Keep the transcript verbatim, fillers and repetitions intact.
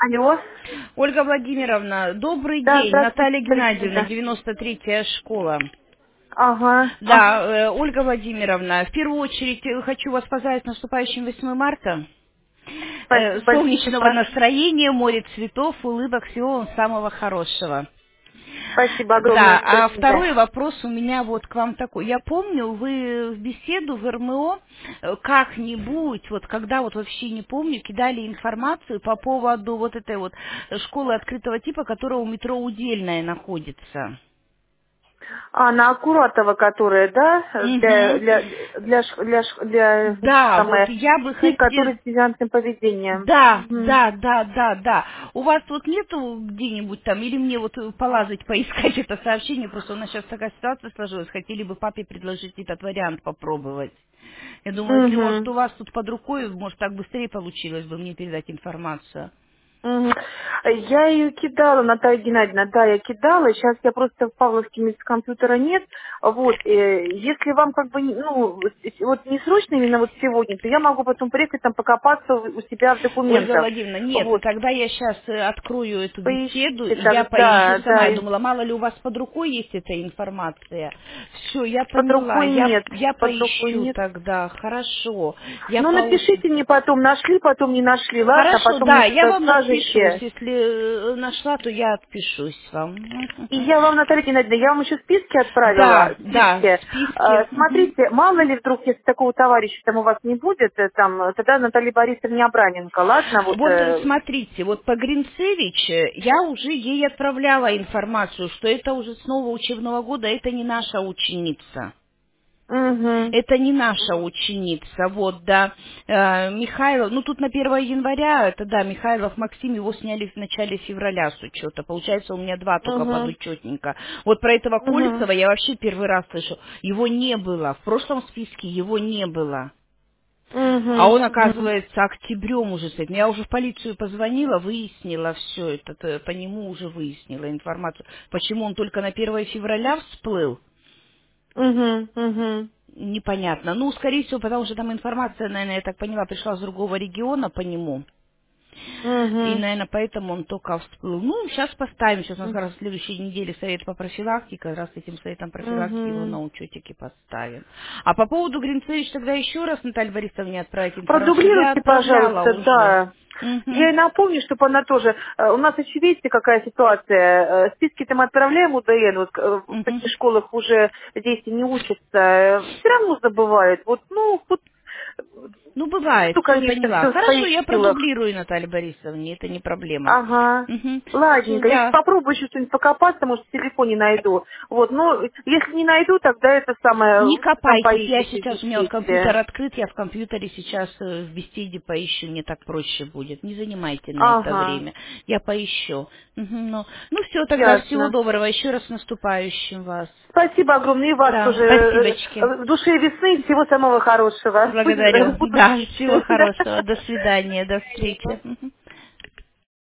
Алло. Ольга Владимировна, добрый Да, день. здравствуйте, Наталья Геннадьевна, Александра. девяносто третья школа. Ага, Да, ага. э, Ольга Владимировна, в первую очередь э, хочу вас поздравить с наступающим восьмое марта. Э, Спасибо большое. Солнечного настроения, море цветов, улыбок, всего вам самого хорошего. Спасибо огромное. Да, а Спасибо. второй вопрос у меня вот к вам такой. Я помню, вы в беседу в РМО э, как-нибудь, вот когда вот вообще не помню, кидали информацию по поводу вот этой вот школы открытого типа, которая у метро Удельная находится. А, на Аккуратова, которая, да, для, Угу. для, для, ш- для, ш- для, Да, вот самое, я бы детей, хотела... которые с девиантным поведением. Да, Мгм. да, да, да, да. У вас вот нету где-нибудь там, или мне вот полазать, поискать это сообщение, просто у нас сейчас такая ситуация сложилась, хотели бы папе предложить этот вариант попробовать. Я думаю, если, может, Мгм. у вас тут под рукой, может, так быстрее получилось бы мне передать информацию. Мгм. Я ее кидала, Наталья Геннадьевна, да, я кидала. Сейчас я просто в Павловске месяц компьютера нет. Вот, э, если вам как бы, ну, вот не срочно именно вот сегодня, то я могу потом приехать там покопаться у у себя в Ольга документах. Владимировна, нет, Вот, тогда я сейчас открою эту беседу, поищите и я так, поищу да, сама. да, Я и думала, мало ли у вас под рукой есть эта информация. Все, я под поняла, рукой я, нет, я под рукой поищу нет. тогда, хорошо. Я Ну, поищу. напишите мне потом, нашли, потом не нашли, ладно, Хорошо, потом мне да, я что-то вам отпишусь. скажете. Если э, нашла, то я отпишусь вам. И я вам, Наталья Геннадьевна, я вам еще списки Да, отправила, да, списки. Э, списки. Мгм. Смотрите, мало ли вдруг, если такого товарища там у вас не будет, э, там, э, тогда Наталья Борисовна Абраненко, ладно, вот. Вот э, э, смотрите, вот по Гринцевич э, я уже ей отправляла информацию, что это уже с нового учебного года, это не наша ученица. Мгм. Это не наша ученица, вот, да. Э, Михайлов, ну тут на первое января, это да, Михайлов Максим, его сняли в начале февраля с учета. Получается, у меня два только Мгм. подучетника. Вот про этого Мгм. Колесова я вообще первый раз слышу. Его не было, в прошлом списке его не было. А Мгм. он, Мгм. оказывается, октябрем уже с этим. Я уже в полицию позвонила, выяснила все это, т- по нему уже выяснила информацию. Почему он только на первое февраля всплыл, Мгм. Мгм. непонятно. Ну, скорее всего, потому что там информация, наверное, я так поняла, пришла с другого региона по нему. И, Мгм. наверное, поэтому он только всплыл. Ну, сейчас поставим. Сейчас у нас как раз в следующей неделе совет по профилактике. Как раз с этим советом профилактики его Мгм. на учетике поставим. А по поводу Гринцевич тогда еще раз Наталья Борисовна отправить информацию. Я Продублируйте, отправляла пожалуйста, уже. да. Я Мгм. ей напомню, чтобы она тоже... э, У нас еще видите, какая ситуация. Э, Списки-то мы отправляем УДН, вот, э, в Мгм. таких школах уже дети не учатся. Все равно забывают. Вот, ну, вот, Ну, бывает, ну, все конечно, поняла. все в Хорошо, своих я силах. продублирую Наталье Борисовне, это не проблема. Ага. Угу. Все, Ладненько, я да. попробую еще что-нибудь покопаться, может, в телефоне найду. Вот, но если не найду, тогда это самое, Не вы там копайтесь, я поищите в сейчас, у меня вот компьютер беседе. открыт, я в компьютере сейчас э, в беседе поищу, мне так проще будет. Не занимайте на это Ага, время, я поищу. Мгм, ну, ну все, тогда всего ясно. доброго, еще раз с наступающим вас. Спасибо огромное, и вас Да, тоже. э, спасибочки. э, В душе весны и всего самого хорошего. Будем, Благодарю. буду Да, всего учиться. хорошего. До свидания, до встречи. Мгм.